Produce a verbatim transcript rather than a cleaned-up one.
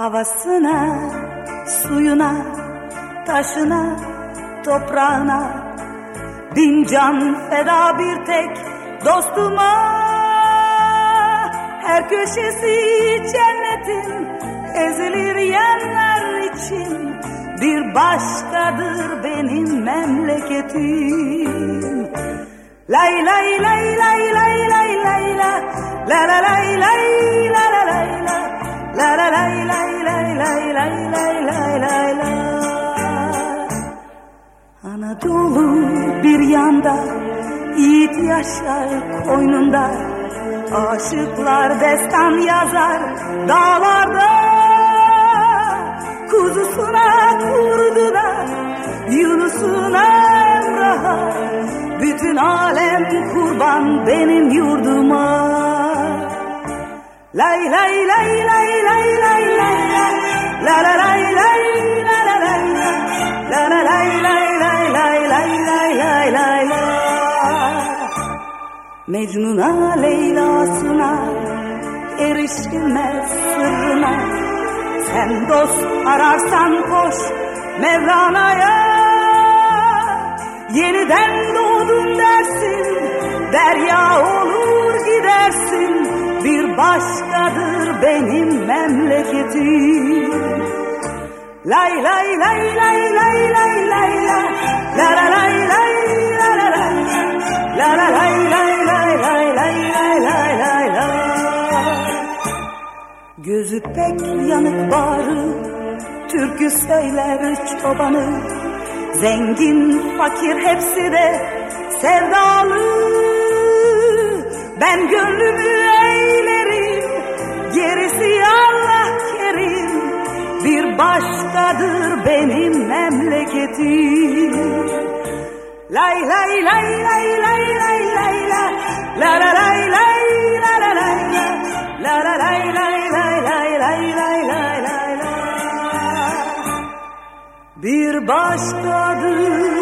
Havasına, suyuna, taşına, toprağına bin can feda bir tek dostuma. Her köşesi cennetin ezilir yerler için, bir başkadır benim memleketim. Lay lay lay lay lay lay lay la la la lay lay la la lay la la la lay lay lay lay lay lay lay lay la. Anadolu bir yanda, yiğit yaşar koynunda, aşıklar destan yazar dağlarda. Kuzusuna kurdu da Yunus'una Emrah'a, bütün alem kurban benim yurduma. Lay lay lay lay lay lay lay la la lay lay la la lay la la lay lay lay lay lay lay lay lay la. Mecnun'a Leyla'sına erişilmez sırrına, sen dost ararsan koş Mevlana'ya. Yeniden doğdum dersin, derya olur gidersin, bir başkadır benim memleketim. Lay lay lay lay lay lay lay la la la lay lay la la lay la la lay lay lay lay lay lay lay lay la. Gözü pek yanık bağrı, türkü söyler çobanı, zengin fakir hepsi de sevdalı. Ben gönlümü eğlerim, gerisi Allah kerim, bir başkadır benim memleketim. Lay lay lay lay lay lay lay la la la lay lay la la lay la la la lay lay lay lay lay lay lay lay la. Bir başkadır